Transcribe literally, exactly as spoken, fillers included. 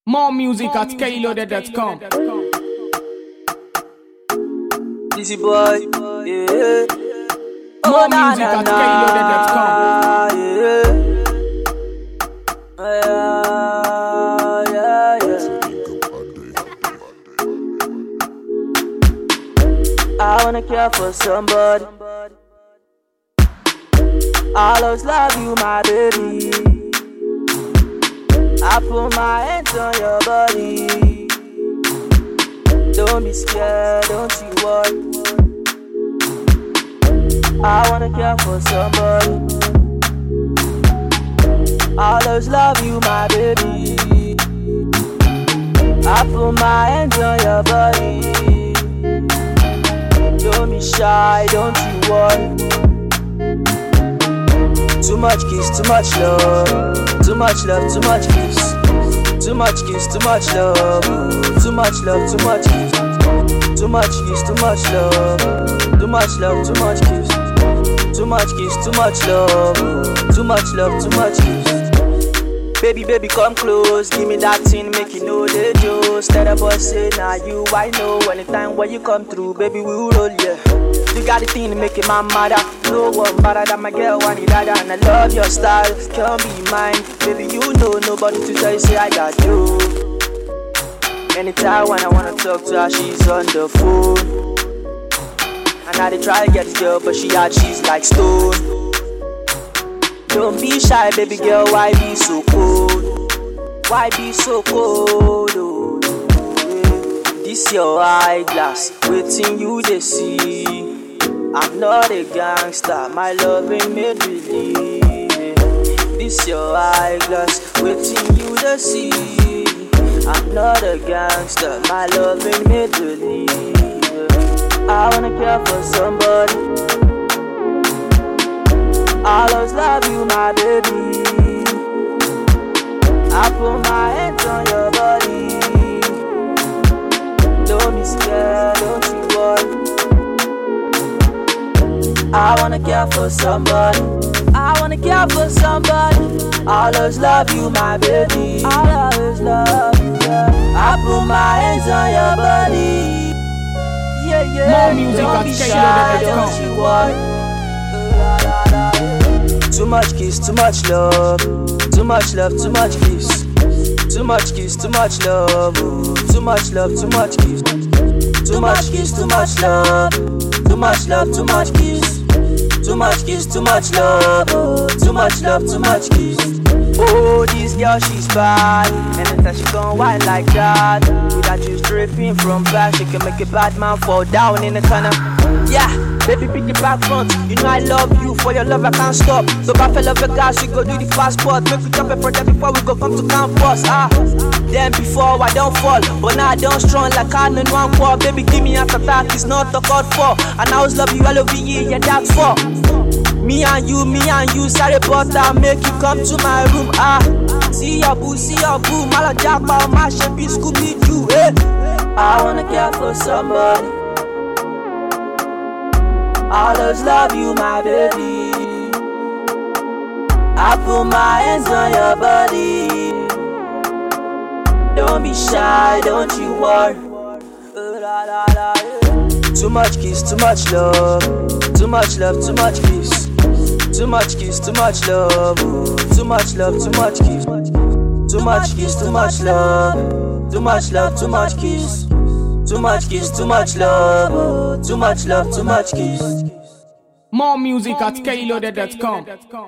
More music at K Loaded dot com. Easy boy, yeah. More oh, music na, at K Loaded dot com. Yeah. Yeah, yeah, yeah. I wanna care for somebody. I always love you, my baby. I put my hands on your body. Don't be scared, don't you worry. I wanna care for somebody. I always love you, my baby. I put my hands on your body. Don't be shy, don't you worry. Too much kiss, too much love. Too much love, too much kiss. Too much kiss, too much love. Too much love, too much kiss. Too much kiss, too much love. Too much love, too much kiss. Too much kiss, too much love. Too much love, too much kiss. Baby, baby, come close. Give me that thing, make you know the juice. Tell the boy say, nah, you, I know. Anytime when you come through, baby, we will roll, yeah. You got the thing to make it my mother. No one better than my girl, one dada. And I love your style, can't be mine. Baby, you know nobody to tell you, say I got you. Anytime when I wanna talk to her, she's on the phone. And I they try to get this girl, but she out, she's like stone. Don't be shy, baby girl, why be so cold? Why be so cold? Oh, yeah. This your eyeglass, waiting you they see. I'm not a gangster, my love ain't made believe. This your eyeglass, waiting you they see. I'm not a gangster, my love ain't made believe. I wanna care for somebody. I'll always love you, my baby. I put my hands on your body. Don't be scared, don't you worry. I wanna care for somebody. I wanna care for somebody. I'll always love you, my baby. I'll always love you, yeah. I put my hands on your body. Yeah, yeah. More music don't at be K shy, Loaded dot com. don't you worry. Too much kiss, too much love. Too much love, too much kiss. Too much kiss, too much love. Too much love, too much kiss. Too much kiss, too much love. Too much love, too much kiss. Too much kiss, too much love. Too much love, too much kiss. Oh, this girl, she's bad. Anytime she gon' whine like that, with that juice dripping from back, she can make a bad man fall down in the corner. Yeah, baby, pick it back front. You know I love you, for your love I can't stop. So if I fell off a gas, we go do the passport. Make we jump a project before we go come to campus. Ah, then before I don't fall, but now I don't strong like I know one core. Baby, give me an attack, it's not a call for. And I always love you, I love you, yeah, that's for. Me and you, me and you, sorry but I'll make you come to my room. Ah, see your boo, see your boo, Mala Japa, my shampoo, Scooby Doo, eh. I wanna care for somebody. I'll always love you, my baby. I put my hands on your body. Don't be shy, don't you worry. Too much kiss, too much love. Too much love, too much kiss. Too much kiss, too much love. Too much love, too much kiss. Too much kiss, too much love. Too much love, too much kiss. Too much kiss, too much love. Too much love, too much kiss. More music at K Loaded dot com.